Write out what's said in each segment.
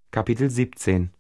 Kapitel 17.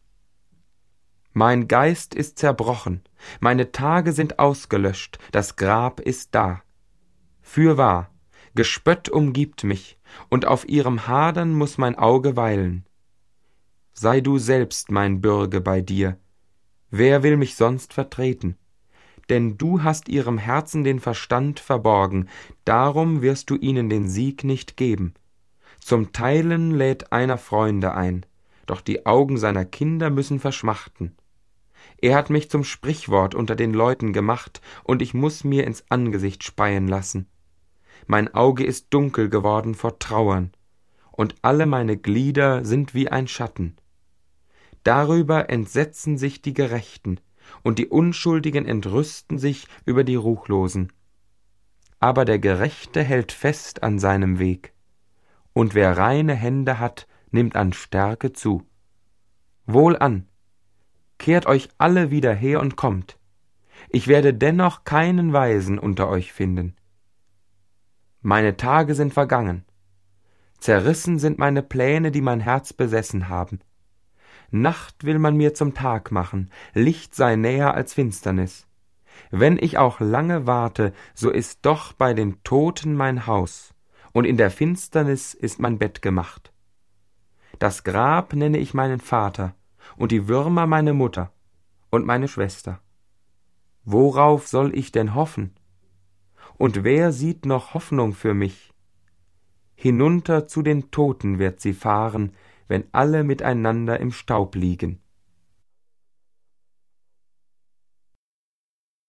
Mein Geist ist zerbrochen, meine Tage sind ausgelöscht, das Grab ist da. Fürwahr, Gespött umgibt mich, und auf ihrem Hadern muß mein Auge weilen. Sei du selbst mein Bürge bei dir, wer will mich sonst vertreten? Denn du hast ihrem Herzen den Verstand verborgen, darum wirst du ihnen den Sieg nicht geben. Zum Teilen lädt einer Freunde ein, doch die Augen seiner Kinder müssen verschmachten. Er hat mich zum Sprichwort unter den Leuten gemacht, und ich muß mir ins Angesicht speien lassen. Mein Auge ist dunkel geworden vor Trauern, und alle meine Glieder sind wie ein Schatten. Darüber entsetzen sich die Gerechten, und die Unschuldigen entrüsten sich über die Ruchlosen. Aber der Gerechte hält fest an seinem Weg, und wer reine Hände hat, nimmt an Stärke zu. Wohlan, kehrt euch alle wieder her und kommt. Ich werde dennoch keinen Weisen unter euch finden. Meine Tage sind vergangen. Zerrissen sind meine Pläne, die mein Herz besessen haben. Nacht will man mir zum Tag machen, Licht sei näher als Finsternis. Wenn ich auch lange warte, so ist doch bei den Toten mein Haus, und in der Finsternis ist mein Bett gemacht. Das Grab nenne ich meinen Vater, und die Würmer meine Mutter und meine Schwester. Worauf soll ich denn hoffen? Und wer sieht noch Hoffnung für mich? Hinunter zu den Toten wird sie fahren, wenn alle miteinander im Staub liegen.